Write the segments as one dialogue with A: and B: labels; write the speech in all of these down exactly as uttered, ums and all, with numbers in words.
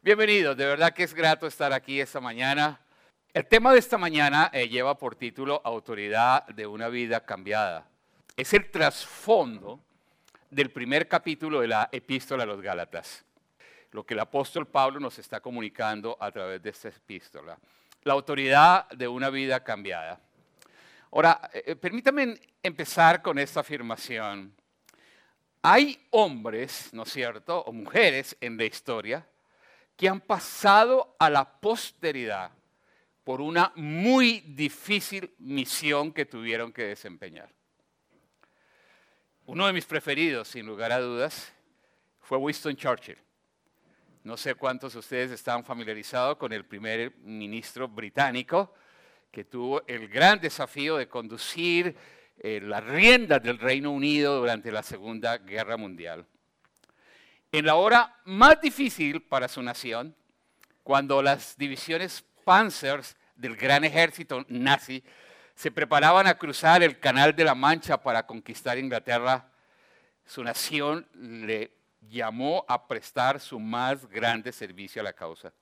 A: Bienvenidos, de verdad que es grato estar aquí esta mañana. El tema de esta mañana eh, lleva por título Autoridad de una vida cambiada. Es el trasfondo del primer capítulo de la Epístola a los Gálatas. Lo que el apóstol Pablo nos está comunicando a través de esta epístola. La autoridad de una vida cambiada. Ahora, eh, permítanme empezar con esta afirmación. Hay hombres, ¿no es cierto?, o mujeres en la historia que han pasado a la posteridad por una muy difícil misión que tuvieron que desempeñar. Uno de mis preferidos, sin lugar a dudas, fue Winston Churchill. No sé cuántos de ustedes están familiarizados con el primer ministro británico que tuvo el gran desafío de conducir eh, las riendas del Reino Unido durante la Segunda Guerra Mundial. En la hora más difícil para su nación, cuando las divisiones Panzers del gran ejército nazi se preparaban a cruzar el Canal de la Mancha para conquistar Inglaterra, su nación le llamó a prestar su más grande servicio a la causa.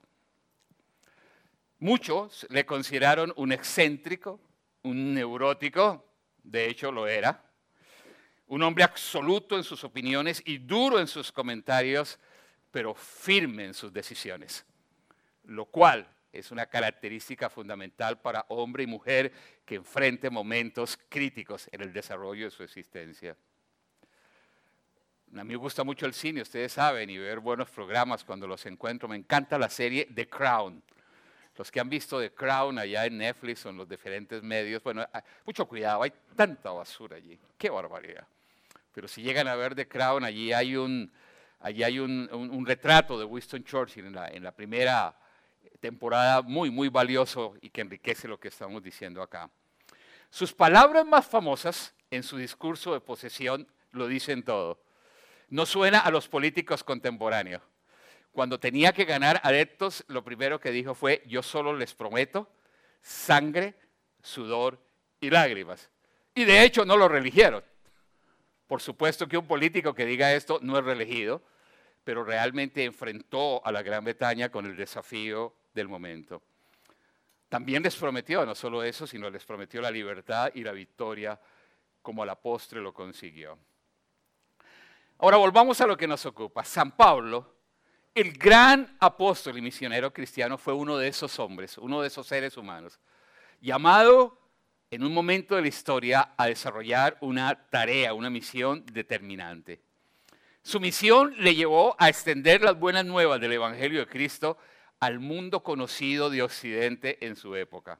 A: Muchos le consideraron un excéntrico, un neurótico, de hecho lo era, un hombre absoluto en sus opiniones y duro en sus comentarios, pero firme en sus decisiones, lo cual es una característica fundamental para hombre y mujer que enfrente momentos críticos en el desarrollo de su existencia. A mí me gusta mucho el cine, ustedes saben, y ver buenos programas cuando los encuentro. Me encanta la serie The Crown. Los que han visto The Crown allá en Netflix o en los diferentes medios, bueno, mucho cuidado, hay tanta basura allí, qué barbaridad. Pero si llegan a ver The Crown, allí hay un, allí hay un, un, un retrato de Winston Churchill en la, en la primera temporada, muy, muy valioso y que enriquece lo que estamos diciendo acá. Sus palabras más famosas en su discurso de posesión lo dicen todo. No suena a los políticos contemporáneos. Cuando tenía que ganar adeptos, lo primero que dijo fue: yo solo les prometo sangre, sudor y lágrimas. Y de hecho no lo reeligieron. Por supuesto que un político que diga esto no es reelegido, pero realmente enfrentó a la Gran Bretaña con el desafío del momento. También les prometió, no solo eso, sino les prometió la libertad y la victoria, como a la postre lo consiguió. Ahora volvamos a lo que nos ocupa. San Pablo, el gran apóstol y misionero cristiano, fue uno de esos hombres, uno de esos seres humanos, llamado en un momento de la historia a desarrollar una tarea, una misión determinante. Su misión le llevó a extender las buenas nuevas del Evangelio de Cristo al mundo conocido de Occidente en su época.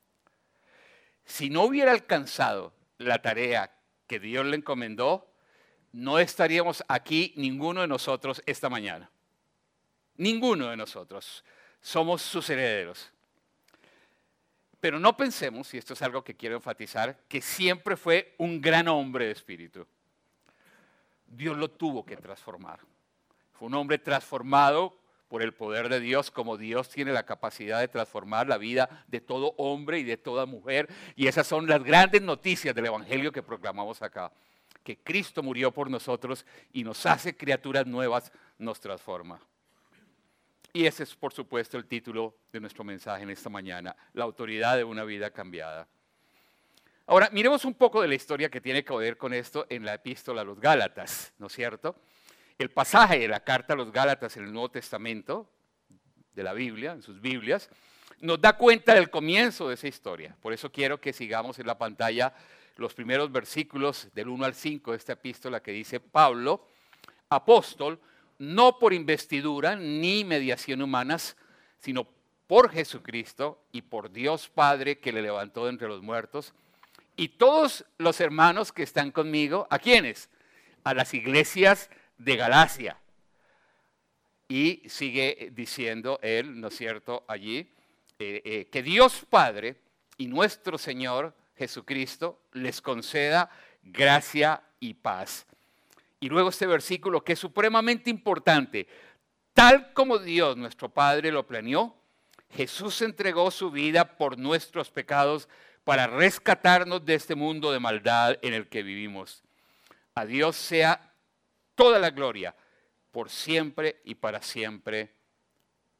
A: Si no hubiera alcanzado la tarea que Dios le encomendó, no estaríamos aquí ninguno de nosotros esta mañana. Ninguno de nosotros. Somos sus herederos. Pero no pensemos, y esto es algo que quiero enfatizar, que siempre fue un gran hombre de espíritu. Dios lo tuvo que transformar. Fue un hombre transformado por el poder de Dios, como Dios tiene la capacidad de transformar la vida de todo hombre y de toda mujer. Y esas son las grandes noticias del Evangelio que proclamamos acá. Que Cristo murió por nosotros y nos hace criaturas nuevas, nos transforma. Y ese es, por supuesto, el título de nuestro mensaje en esta mañana, la autoridad de una vida cambiada. Ahora, miremos un poco de la historia que tiene que ver con esto en la epístola a los Gálatas, ¿no es cierto? El pasaje de la carta a los Gálatas en el Nuevo Testamento, de la Biblia, en sus Biblias, nos da cuenta del comienzo de esa historia. Por eso quiero que sigamos en la pantalla los primeros versículos del uno al cinco de esta epístola que dice: Pablo, apóstol, no por investidura ni mediación humanas, sino por Jesucristo y por Dios Padre que le levantó de entre los muertos, y todos los hermanos que están conmigo, ¿a quiénes? A las iglesias de Galacia. Y sigue diciendo él, ¿no es cierto?, allí, eh, eh, que Dios Padre y nuestro Señor Jesucristo les conceda gracia y paz. Y luego este versículo que es supremamente importante. Tal como Dios, nuestro Padre, lo planeó, Jesús entregó su vida por nuestros pecados para rescatarnos de este mundo de maldad en el que vivimos. A Dios sea toda la gloria, por siempre y para siempre.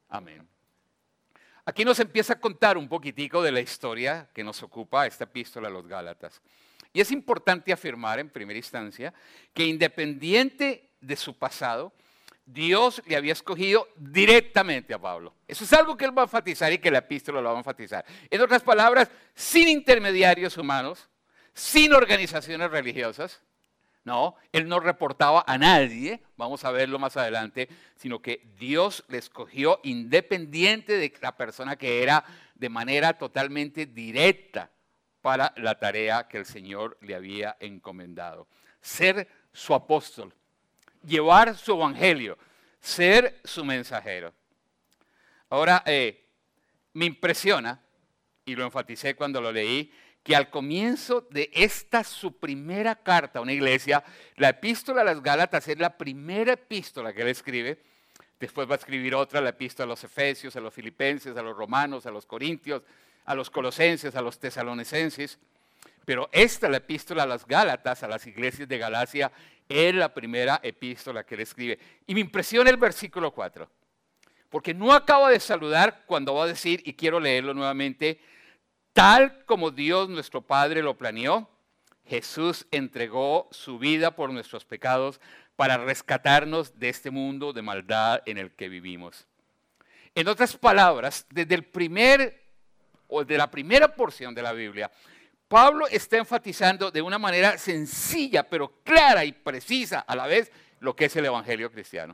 A: Amén. Aquí nos empieza a contar un poquitico de la historia que nos ocupa esta epístola a los Gálatas. Y es importante afirmar en primera instancia que independiente de su pasado, Dios le había escogido directamente a Pablo. Eso es algo que él va a enfatizar y que la epístola lo va a enfatizar. En otras palabras, sin intermediarios humanos, sin organizaciones religiosas. No, él no reportaba a nadie, vamos a verlo más adelante, sino que Dios le escogió independiente de la persona que era, de manera totalmente directa para la tarea que el Señor le había encomendado. Ser su apóstol, llevar su evangelio, ser su mensajero. Ahora, eh, me impresiona, y lo enfaticé cuando lo leí, que al comienzo de esta su primera carta a una iglesia, la epístola a las Gálatas es la primera epístola que él escribe. Después va a escribir otra, la epístola a los Efesios, a los Filipenses, a los Romanos, a los Corintios, a los Colosenses, a los Tesalonicenses. Pero esta, la epístola a las Gálatas, a las iglesias de Galacia, es la primera epístola que él escribe. Y me impresiona el versículo cuatro, porque no acaba de saludar cuando va a decir, y quiero leerlo nuevamente, tal como Dios nuestro Padre lo planeó, Jesús entregó su vida por nuestros pecados para rescatarnos de este mundo de maldad en el que vivimos. En otras palabras, desde el primer o de la primera porción de la Biblia, Pablo está enfatizando de una manera sencilla, pero clara y precisa a la vez, lo que es el evangelio cristiano.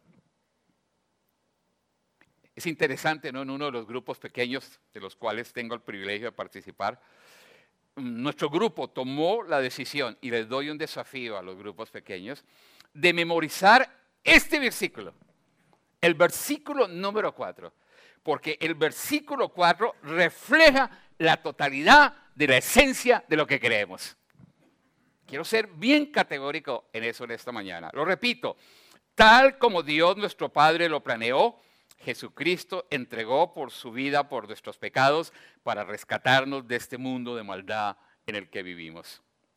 A: Es interesante, ¿no? En uno de los grupos pequeños de los cuales tengo el privilegio de participar, nuestro grupo tomó la decisión, y les doy un desafío a los grupos pequeños, de memorizar este versículo, el versículo número cuatro, porque el versículo cuatro refleja la totalidad de la esencia de lo que creemos. Quiero ser bien categórico en eso en esta mañana. Lo repito, tal como Dios nuestro Padre lo planeó, Jesucristo entregó por su vida por nuestros pecados para rescatarnos de este mundo de maldad en el que vivimos.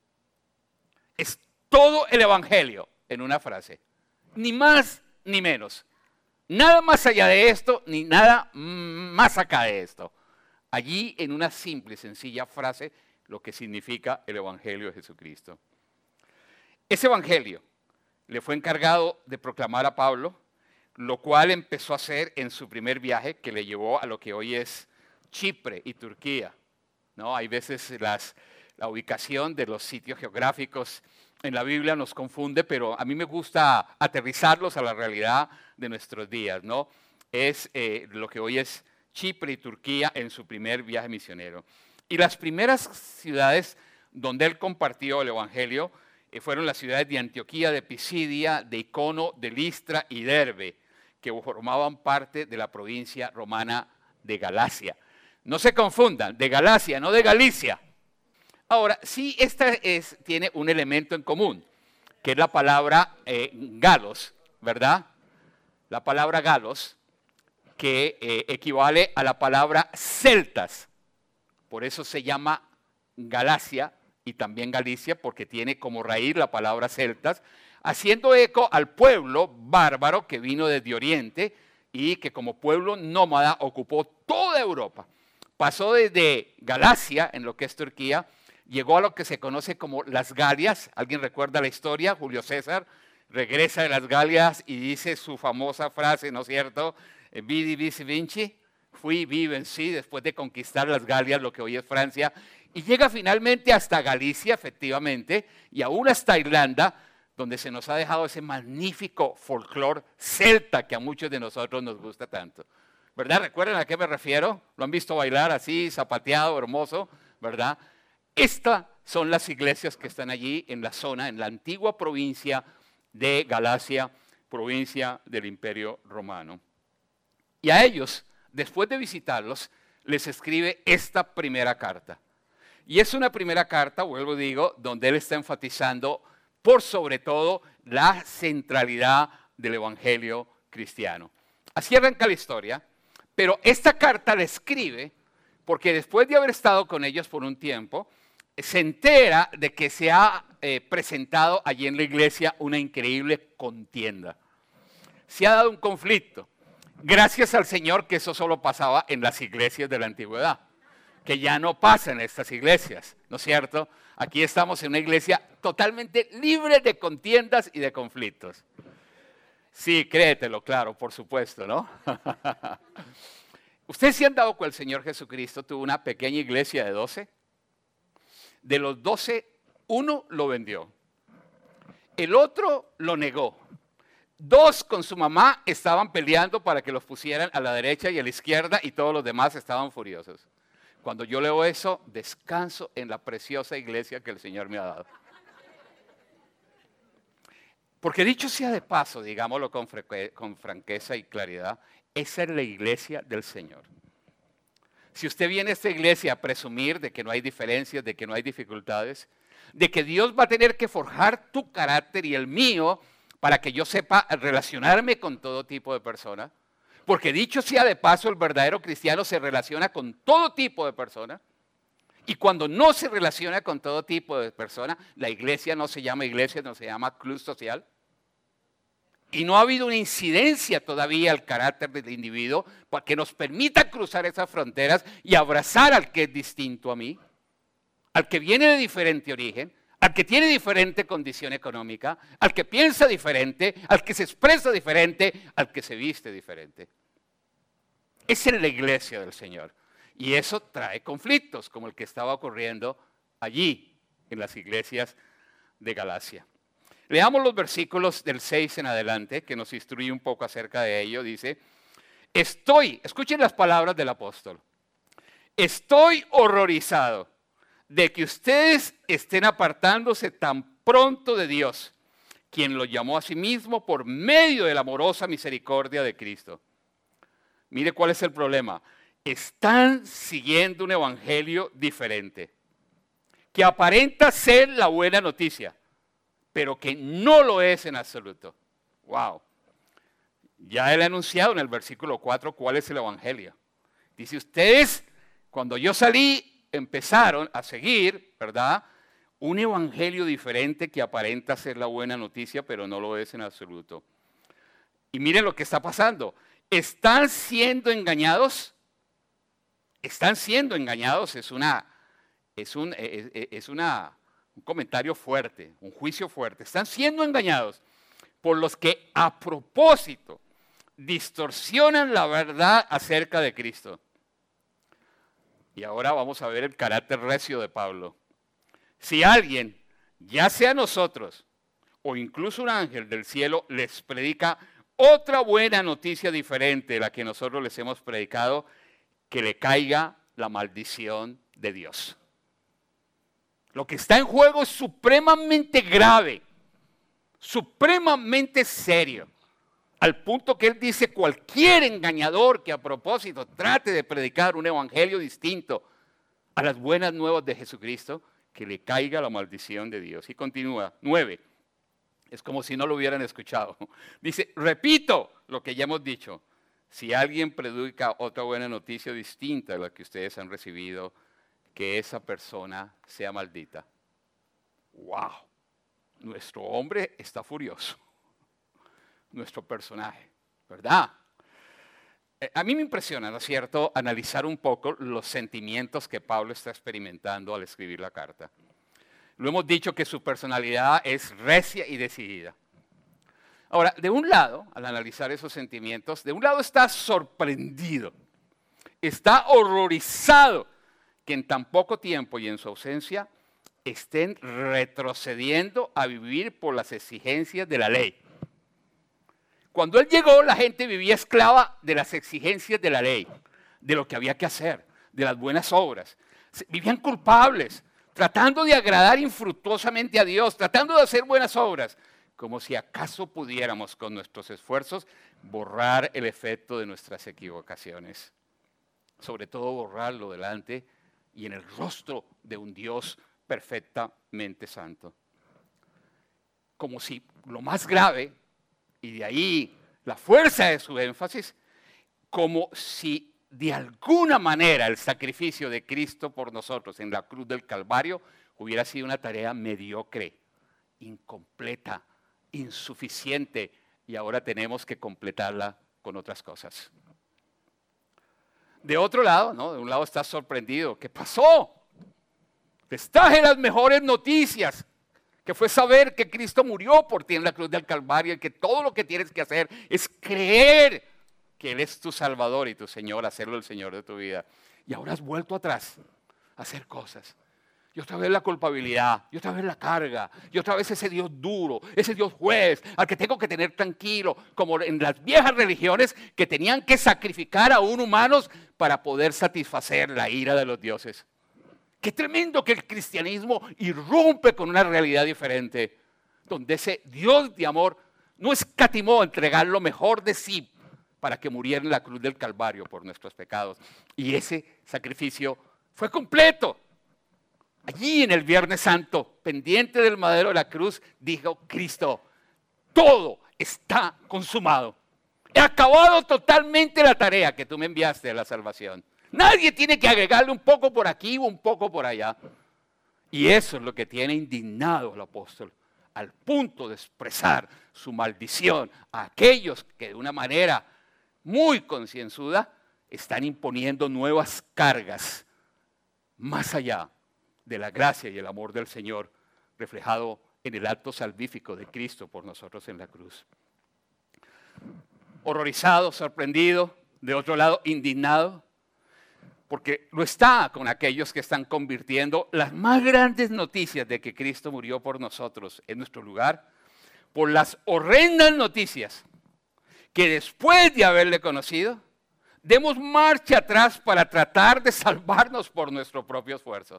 A: Es todo el evangelio en una frase, ni más ni menos. Nada más allá de esto, ni nada más acá de esto. Allí en una simple y sencilla frase lo que significa el evangelio de Jesucristo. Ese evangelio le fue encargado de proclamar a Pablo, lo cual empezó a hacer en su primer viaje que le llevó a lo que hoy es Chipre y Turquía, ¿no? Hay veces las, la ubicación de los sitios geográficos en la Biblia nos confunde, pero a mí me gusta aterrizarlos a la realidad de nuestros días, ¿no? Es eh, lo que hoy es Chipre y Turquía en su primer viaje misionero. Y las primeras ciudades donde él compartió el evangelio eh, fueron las ciudades de Antioquía, de Pisidia, de Icono, de Listra y Derbe, que formaban parte de la provincia romana de Galacia. No se confundan, de Galacia, no de Galicia. Ahora, sí, esta es, tiene un elemento en común, que es la palabra eh, galos, ¿verdad? La palabra galos, que eh, equivale a la palabra celtas. Por eso se llama Galacia y también Galicia, porque tiene como raíz la palabra celtas, haciendo eco al pueblo bárbaro que vino desde Oriente y que como pueblo nómada ocupó toda Europa. Pasó desde Galacia, en lo que es Turquía, llegó a lo que se conoce como las Galias. ¿Alguien recuerda la historia? Julio César regresa de las Galias y dice su famosa frase, ¿no es cierto? Vidi, vici, vinci. Fui, vi, vencí, después de conquistar las Galias, lo que hoy es Francia. Y llega finalmente hasta Galicia, efectivamente, y aún hasta Irlanda, donde se nos ha dejado ese magnífico folclore celta que a muchos de nosotros nos gusta tanto. ¿Verdad? ¿Recuerdan a qué me refiero? ¿Lo han visto bailar así, zapateado, hermoso? ¿Verdad? Estas son las iglesias que están allí en la zona, en la antigua provincia de Galacia, provincia del Imperio Romano. Y a ellos, después de visitarlos, les escribe esta primera carta. Y es una primera carta, vuelvo y digo, donde él está enfatizando por sobre todo la centralidad del evangelio cristiano. Así arranca la historia, pero esta carta la escribe porque después de haber estado con ellos por un tiempo, se entera de que se ha eh, presentado allí en la iglesia una increíble contienda. Se ha dado un conflicto Gracias al Señor que eso solo pasaba en las iglesias de la antigüedad, que ya no pasa en estas iglesias, ¿no es cierto? Aquí estamos en una iglesia totalmente libre de contiendas y de conflictos. Sí, créetelo, claro, por supuesto, ¿no? ¿Ustedes se han dado cuenta que el Señor Jesucristo tuvo una pequeña iglesia de doce? De los doce, uno lo vendió. El otro lo negó. Dos con su mamá estaban peleando para que los pusieran a la derecha y a la izquierda y todos los demás estaban furiosos. Cuando yo leo eso, descanso en la preciosa iglesia que el Señor me ha dado. Porque dicho sea de paso, digámoslo con, con franqueza y claridad, esa es la iglesia del Señor. Si usted viene a esta iglesia a presumir de que no hay diferencias, de que no hay dificultades, de que Dios va a tener que forjar tu carácter y el mío para que yo sepa relacionarme con todo tipo de personas, porque dicho sea de paso, el verdadero cristiano se relaciona con todo tipo de personas, y cuando no se relaciona con todo tipo de personas, la iglesia no se llama iglesia, no se llama club social. Y no ha habido una incidencia todavía al carácter del individuo para que nos permita cruzar esas fronteras y abrazar al que es distinto a mí, al que viene de diferente origen, al que tiene diferente condición económica, al que piensa diferente, al que se expresa diferente, al que se viste diferente. Esa es la iglesia del Señor. Y eso trae conflictos, como el que estaba ocurriendo allí, en las iglesias de Galacia. Leamos los versículos del seis en adelante, que nos instruye un poco acerca de ello. Dice, estoy, escuchen las palabras del apóstol, estoy horrorizado de que ustedes estén apartándose tan pronto de Dios, quien lo llamó a sí mismo por medio de la amorosa misericordia de Cristo. Mire cuál es el problema. Están siguiendo un evangelio diferente, que aparenta ser la buena noticia, pero que no lo es en absoluto. Wow. Ya él ha anunciado en el versículo cuatro cuál es el evangelio. Dice, ustedes, cuando yo salí, empezaron a seguir, ¿verdad?, un evangelio diferente que aparenta ser la buena noticia, pero no lo es en absoluto. Y miren lo que está pasando. ¿Están siendo engañados? Están siendo engañados, es una, es un, es, es una, un comentario fuerte, un juicio fuerte. Están siendo engañados por los que a propósito distorsionan la verdad acerca de Cristo. Y ahora vamos a ver el carácter recio de Pablo. Si alguien, ya sea nosotros o incluso un ángel del cielo, les predica otra buena noticia diferente de la que nosotros les hemos predicado, que le caiga la maldición de Dios. Lo que está en juego es supremamente grave, supremamente serio, al punto que él dice, cualquier engañador que a propósito trate de predicar un evangelio distinto a las buenas nuevas de Jesucristo, que le caiga la maldición de Dios. Y continúa, nueve, es como si no lo hubieran escuchado. Dice, repito lo que ya hemos dicho, si alguien predica otra buena noticia distinta a la que ustedes han recibido, que esa persona sea maldita. ¡Wow! Nuestro hombre está furioso. Nuestro personaje, ¿verdad? Eh, a mí me impresiona, ¿no es cierto?, analizar un poco los sentimientos que Pablo está experimentando al escribir la carta. Lo hemos dicho que su personalidad es recia y decidida. Ahora, de un lado, al analizar esos sentimientos, de un lado está sorprendido, está horrorizado que en tan poco tiempo y en su ausencia estén retrocediendo a vivir por las exigencias de la ley. Cuando él llegó, la gente vivía esclava de las exigencias de la ley, de lo que había que hacer, de las buenas obras. Vivían culpables, tratando de agradar infructuosamente a Dios, tratando de hacer buenas obras, como si acaso pudiéramos con nuestros esfuerzos borrar el efecto de nuestras equivocaciones. Sobre todo borrarlo delante y en el rostro de un Dios perfectamente santo. Como si lo más grave, y de ahí la fuerza de su énfasis, como si de alguna manera el sacrificio de Cristo por nosotros en la cruz del Calvario hubiera sido una tarea mediocre, incompleta, insuficiente, y ahora tenemos que completarla con otras cosas. De otro lado, ¿no? De un lado estás sorprendido. ¿Qué pasó? Te traje las mejores noticias, que fue saber que Cristo murió por ti en la cruz del Calvario y que todo lo que tienes que hacer es creer que Él es tu Salvador y tu Señor, hacerlo el Señor de tu vida. Y ahora has vuelto atrás a hacer cosas. Y otra vez la culpabilidad, y otra vez la carga, y otra vez ese Dios duro, ese Dios juez, al que tengo que tener tranquilo, como en las viejas religiones que tenían que sacrificar a un humanos para poder satisfacer la ira de los dioses. Qué tremendo que el cristianismo irrumpe con una realidad diferente, donde ese Dios de amor no escatimó entregar lo mejor de sí para que muriera en la cruz del Calvario por nuestros pecados. Y ese sacrificio fue completo. Allí en el Viernes Santo, pendiente del madero de la cruz, dijo Cristo, todo está consumado. He acabado totalmente la tarea que tú me enviaste de la salvación. Nadie tiene que agregarle un poco por aquí o un poco por allá. Y eso es lo que tiene indignado al apóstol, al punto de expresar su maldición a aquellos que de una manera muy concienzuda están imponiendo nuevas cargas más allá de la gracia y el amor del Señor reflejado en el acto salvífico de Cristo por nosotros en la cruz. Horrorizado, sorprendido, de otro lado indignado, porque lo está con aquellos que están convirtiendo las más grandes noticias de que Cristo murió por nosotros en nuestro lugar, por las horrendas noticias que después de haberle conocido, demos marcha atrás para tratar de salvarnos por nuestro propio esfuerzo.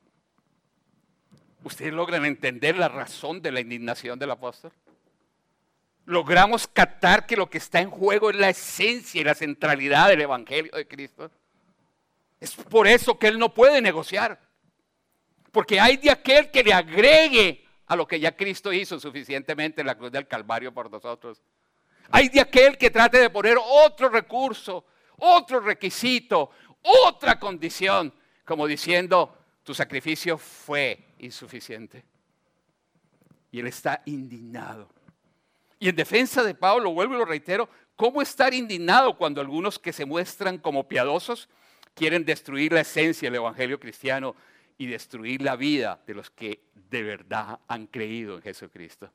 A: ¿Ustedes logran entender la razón de la indignación del apóstol? ¿Logramos captar que lo que está en juego es la esencia y la centralidad del Evangelio de Cristo? Es por eso que Él no puede negociar. Porque hay de aquel que le agregue a lo que ya Cristo hizo suficientemente en la cruz del Calvario por nosotros. Hay de aquel que trate de poner otro recurso, otro requisito, otra condición, como diciendo, tu sacrificio fue insuficiente. Y Él está indignado. Y en defensa de Pablo, vuelvo y lo reitero, ¿cómo estar indignado cuando algunos que se muestran como piadosos quieren destruir la esencia del Evangelio cristiano y destruir la vida de los que de verdad han creído en Jesucristo?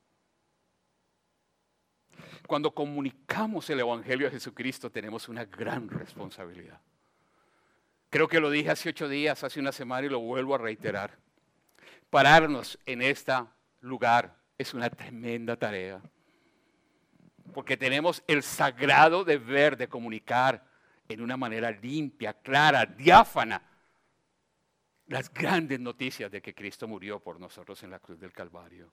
A: Cuando comunicamos el Evangelio de Jesucristo tenemos una gran responsabilidad. Creo que lo dije hace ocho días, hace una semana y lo vuelvo a reiterar. Pararnos en este lugar es una tremenda tarea. Porque tenemos el sagrado deber de comunicar en una manera limpia, clara, diáfana, las grandes noticias de que Cristo murió por nosotros en la cruz del Calvario.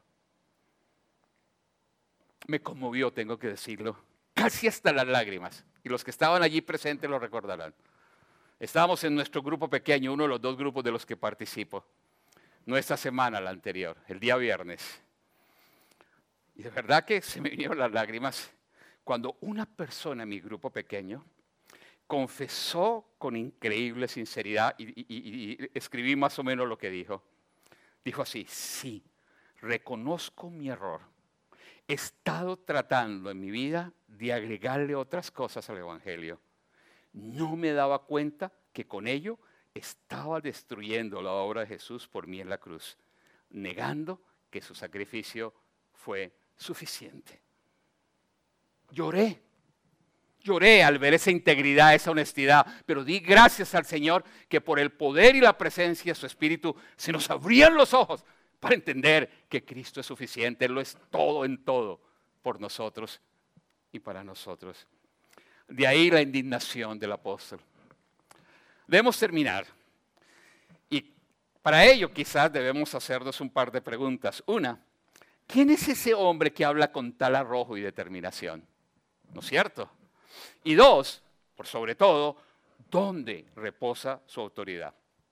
A: Me conmovió, tengo que decirlo, casi hasta las lágrimas. Y los que estaban allí presentes lo recordarán. Estábamos en nuestro grupo pequeño, uno de los dos grupos de los que participo. No esta semana, la anterior, el día viernes. Y de verdad que se me vinieron las lágrimas cuando una persona en mi grupo pequeño confesó con increíble sinceridad y, y, y, y escribí más o menos lo que dijo. Dijo así, sí, reconozco mi error. He estado tratando en mi vida de agregarle otras cosas al Evangelio. No me daba cuenta que con ello estaba destruyendo la obra de Jesús por mí en la cruz, negando que su sacrificio fue suficiente. Lloré, lloré al ver esa integridad, esa honestidad, pero di gracias al Señor que por el poder y la presencia de su Espíritu se nos abrían los ojos para entender que Cristo es suficiente, Él lo es todo en todo por nosotros y para nosotros. De ahí la indignación del apóstol. Debemos terminar. Y para ello quizás debemos hacernos un par de preguntas. Una, ¿quién es ese hombre que habla con tal arrojo y determinación? ¿No es cierto? Y dos, por sobre todo, ¿dónde reposa su autoridad?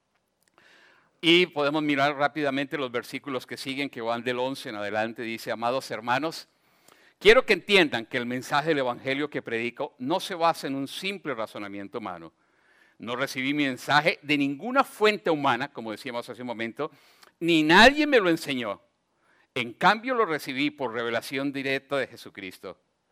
A: Y podemos mirar rápidamente los versículos que siguen, que van del once en adelante. Dice, amados hermanos, quiero que entiendan que el mensaje del Evangelio que predico no se basa en un simple razonamiento humano. No recibí mi mensaje de ninguna fuente humana, como decíamos hace un momento, ni nadie me lo enseñó. En cambio lo recibí por revelación directa de Jesucristo.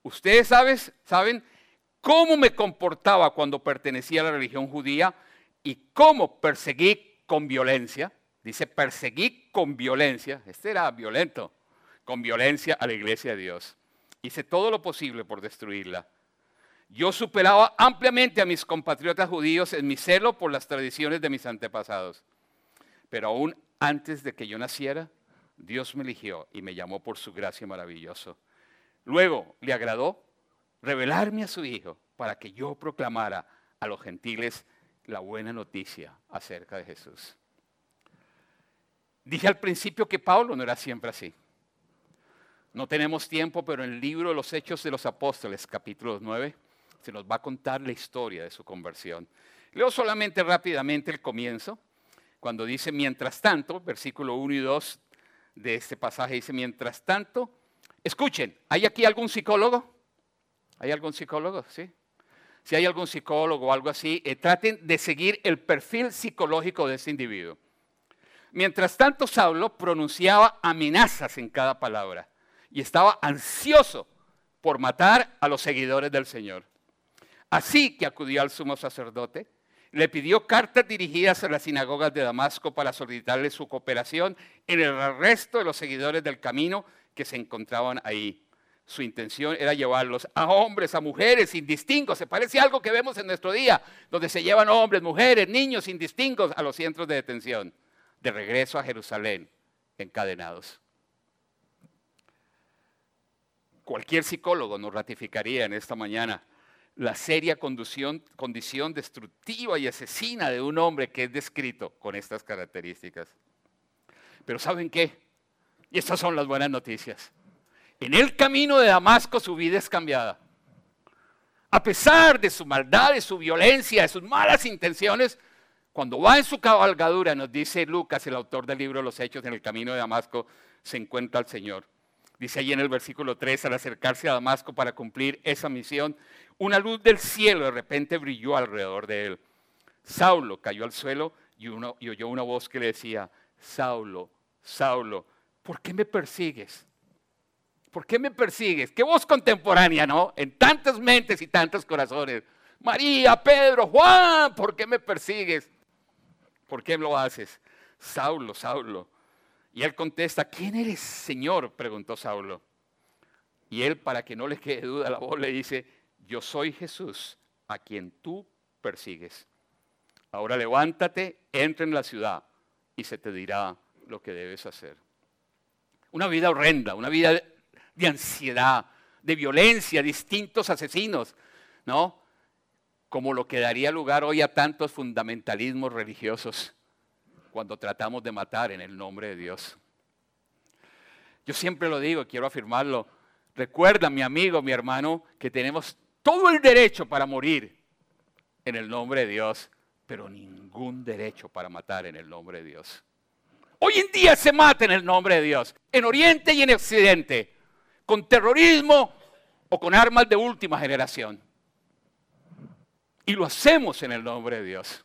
A: Ustedes saben, saben cómo me comportaba cuando pertenecía a la religión judía y cómo perseguí con violencia. Dice, perseguí con violencia. Este era violento. Con violencia a la iglesia de Dios. Hice todo lo posible por destruirla. Yo superaba ampliamente a mis compatriotas judíos en mi celo por las tradiciones de mis antepasados. Pero aún antes de que yo naciera, Dios me eligió y me llamó por su gracia maravillosa. Luego le agradó revelarme a su Hijo para que yo proclamara a los gentiles la buena noticia acerca de Jesús. Dije al principio que Pablo no era siempre así. No tenemos tiempo, pero en el libro de los Hechos de los Apóstoles, capítulo nueve, se nos va a contar la historia de su conversión. Leo solamente rápidamente el comienzo, cuando dice, mientras tanto, versículo uno y dos de este pasaje dice, mientras tanto, escuchen, ¿hay aquí algún psicólogo? ¿Hay algún psicólogo? Sí. Si hay algún psicólogo o algo así, eh, traten de seguir el perfil psicológico de ese individuo. Mientras tanto, Saulo pronunciaba amenazas en cada palabra y estaba ansioso por matar a los seguidores del Señor. Así que acudió al sumo sacerdote, le pidió cartas dirigidas a las sinagogas de Damasco para solicitarle su cooperación en el arresto de los seguidores del camino que se encontraban ahí. Su intención era llevarlos a hombres, a mujeres, indistingos. Se parece a algo que vemos en nuestro día, donde se llevan hombres, mujeres, niños indistingos a los centros de detención, de regreso a Jerusalén, encadenados. Cualquier psicólogo nos ratificaría en esta mañana la seria condición, condición destructiva y asesina de un hombre que es descrito con estas características. Pero ¿saben qué? Y estas son las buenas noticias. En el camino de Damasco su vida es cambiada. A pesar de su maldad, de su violencia, de sus malas intenciones, cuando va en su cabalgadura, nos dice Lucas, el autor del libro de los Hechos, en el camino de Damasco, se encuentra al Señor. Dice allí en el versículo tres, al acercarse a Damasco para cumplir esa misión, una luz del cielo de repente brilló alrededor de él. Saulo cayó al suelo y, uno, y oyó una voz que le decía, Saulo, Saulo, ¿por qué me persigues? ¿Por qué me persigues? Qué voz contemporánea, ¿no? En tantas mentes y tantos corazones. María, Pedro, Juan, ¿por qué me persigues? ¿Por qué lo haces? Saulo, Saulo. Y él contesta, ¿quién eres, Señor? Preguntó Saulo. Y él, para que no le quede duda, la voz le dice, yo soy Jesús, a quien tú persigues. Ahora levántate, entra en la ciudad y se te dirá lo que debes hacer. Una vida horrenda, una vida de ansiedad, de violencia, distintos asesinos, ¿no? Como lo que daría lugar hoy a tantos fundamentalismos religiosos cuando tratamos de matar en el nombre de Dios. Yo siempre lo digo, quiero afirmarlo. Recuerda, mi amigo, mi hermano, que tenemos todo el derecho para morir en el nombre de Dios, pero ningún derecho para matar en el nombre de Dios. Hoy en día se mata en el nombre de Dios, en Oriente y en Occidente, con terrorismo o con armas de última generación. Y lo hacemos en el nombre de Dios.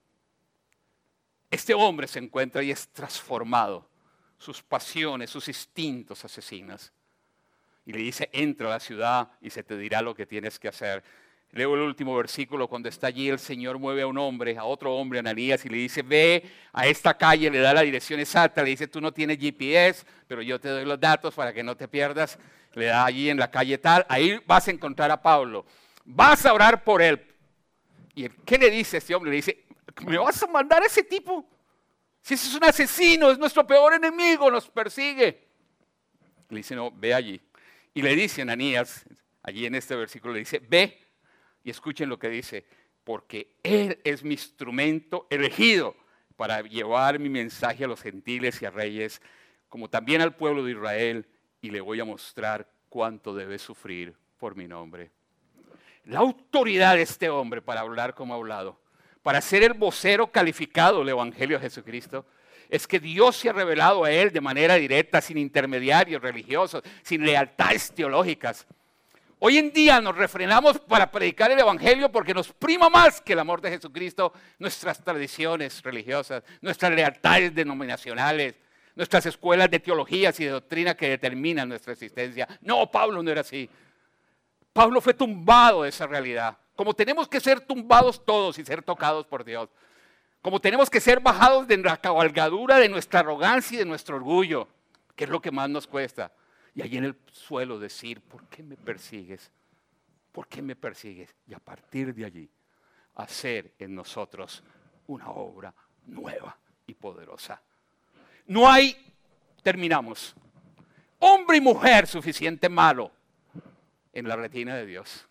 A: Este hombre se encuentra y es transformado, sus pasiones, sus instintos asesinos. Y le dice, entra a la ciudad y se te dirá lo que tienes que hacer. Leo el último versículo, cuando está allí el Señor mueve a un hombre, a otro hombre, a Ananías, y le dice, ve a esta calle, le da la dirección exacta, le dice, tú no tienes G P S, pero yo te doy los datos para que no te pierdas. Le da allí en la calle tal, ahí vas a encontrar a Pablo. Vas a orar por él. ¿Y qué le dice este hombre? Le dice, ¿me vas a mandar a ese tipo? Si ese es un asesino, es nuestro peor enemigo, nos persigue. Le dice, no, ve allí. Y le dice a Ananías, allí en este versículo, le dice, ve, y escuchen lo que dice, porque él es mi instrumento elegido para llevar mi mensaje a los gentiles y a reyes, como también al pueblo de Israel, y le voy a mostrar cuánto debe sufrir por mi nombre. La autoridad de este hombre para hablar como ha hablado, para ser el vocero calificado del Evangelio de Jesucristo, es que Dios se ha revelado a él de manera directa, sin intermediarios religiosos, sin lealtades teológicas. Hoy en día nos refrenamos para predicar el Evangelio porque nos prima más que el amor de Jesucristo nuestras tradiciones religiosas, nuestras lealtades denominacionales, nuestras escuelas de teologías y de doctrina que determinan nuestra existencia. No, Pablo no era así. Pablo fue tumbado de esa realidad. Como tenemos que ser tumbados todos y ser tocados por Dios. Como tenemos que ser bajados de la cabalgadura de nuestra arrogancia y de nuestro orgullo, que es lo que más nos cuesta. Y allí en el suelo decir, ¿por qué me persigues? ¿Por qué me persigues? Y a partir de allí, hacer en nosotros una obra nueva y poderosa. No hay, terminamos, hombre y mujer suficiente malo en la retina de Dios.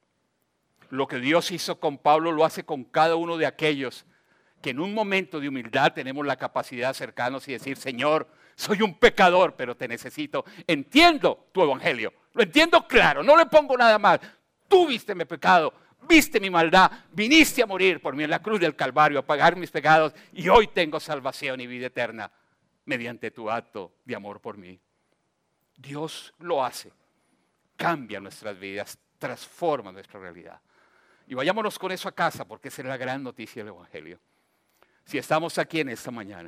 A: Lo que Dios hizo con Pablo lo hace con cada uno de aquellos que en un momento de humildad tenemos la capacidad de acercarnos y decir, Señor, soy un pecador, pero te necesito. Entiendo tu evangelio, lo entiendo claro, no le pongo nada más. Tú viste mi pecado, viste mi maldad, viniste a morir por mí en la cruz del Calvario, a pagar mis pecados, y hoy tengo salvación y vida eterna mediante tu acto de amor por mí. Dios lo hace, cambia nuestras vidas, transforma nuestra realidad. Y vayámonos con eso a casa, porque esa es la gran noticia del evangelio. Si estamos aquí en esta mañana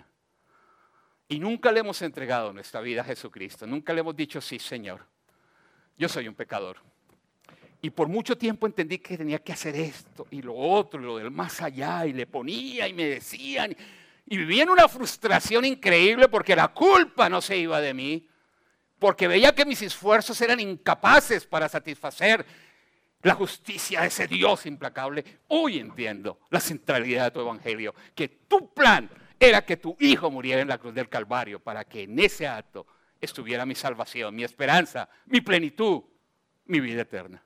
A: y nunca le hemos entregado nuestra vida a Jesucristo, nunca le hemos dicho, sí, Señor, yo soy un pecador. Y por mucho tiempo entendí que tenía que hacer esto y lo otro y lo del más allá, y le ponía y me decían, y vivía en una frustración increíble porque la culpa no se iba de mí, porque veía que mis esfuerzos eran incapaces para satisfacer la justicia de ese Dios implacable. Hoy entiendo la centralidad de tu evangelio, que tu plan era que tu hijo muriera en la cruz del Calvario para que en ese acto estuviera mi salvación, mi esperanza, mi plenitud, mi vida eterna.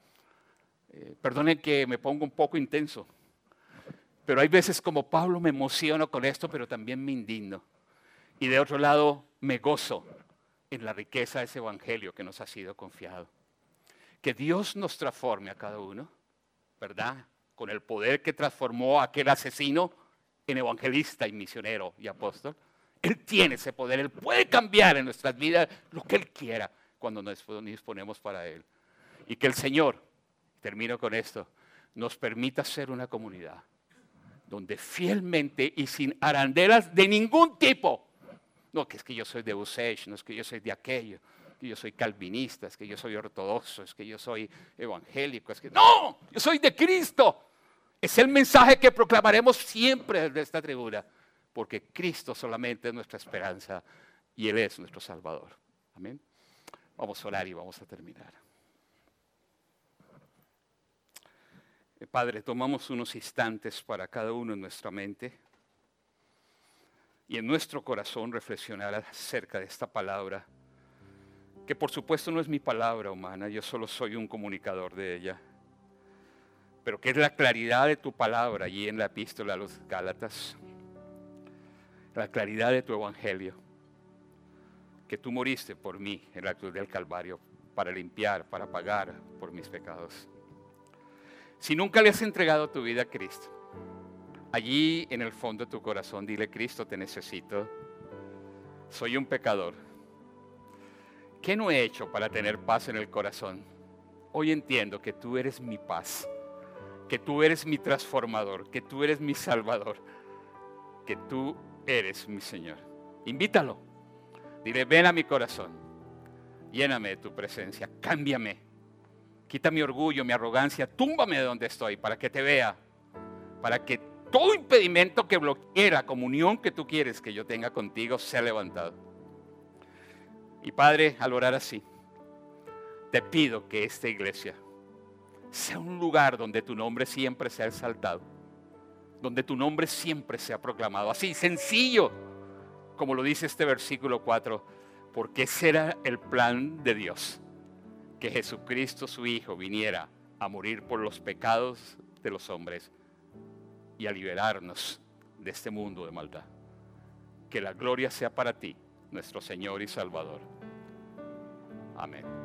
A: Eh, perdonen que me pongo un poco intenso, pero hay veces como Pablo me emociono con esto, pero también me indigno. Y de otro lado me gozo en la riqueza de ese evangelio que nos ha sido confiado. Que Dios nos transforme a cada uno, ¿verdad? Con el poder que transformó a aquel asesino en evangelista y misionero y apóstol. Él tiene ese poder, Él puede cambiar en nuestras vidas lo que Él quiera cuando nos disponemos para Él. Y que el Señor, termino con esto, nos permita ser una comunidad donde fielmente y sin arandelas de ningún tipo, no, que es que yo soy de Usage, no es que yo soy de aquello, que yo soy calvinista, es que yo soy ortodoxo, es que yo soy evangélico, es que no, yo soy de Cristo. Es el mensaje que proclamaremos siempre desde esta tribuna, porque Cristo solamente es nuestra esperanza y Él es nuestro Salvador. Amén. Vamos a orar y vamos a terminar. Padre, tomamos unos instantes para cada uno en nuestra mente y en nuestro corazón reflexionar acerca de esta palabra, que por supuesto no es mi palabra humana, yo solo soy un comunicador de ella, pero que es la claridad de tu palabra allí en la epístola a los Gálatas, la claridad de tu evangelio, que tú moriste por mí en la cruz del Calvario para limpiar, para pagar por mis pecados. Si nunca le has entregado tu vida a Cristo, allí en el fondo de tu corazón dile, Cristo, te necesito, soy un pecador. ¿Qué no he hecho para tener paz en el corazón? Hoy entiendo que tú eres mi paz, que tú eres mi transformador, que tú eres mi salvador, que tú eres mi Señor. Invítalo, dile, ven a mi corazón, lléname de tu presencia, cámbiame. Quita mi orgullo, mi arrogancia, túmbame de donde estoy para que te vea, para que todo impedimento que bloquee la comunión que tú quieres que yo tenga contigo sea levantado. Y Padre, al orar así, te pido que esta iglesia sea un lugar donde tu nombre siempre sea exaltado, donde tu nombre siempre sea proclamado, así sencillo, como lo dice este versículo cuatro, porque ese era el plan de Dios. Que Jesucristo su Hijo viniera a morir por los pecados de los hombres y a liberarnos de este mundo de maldad. Que la gloria sea para ti, nuestro Señor y Salvador. Amén.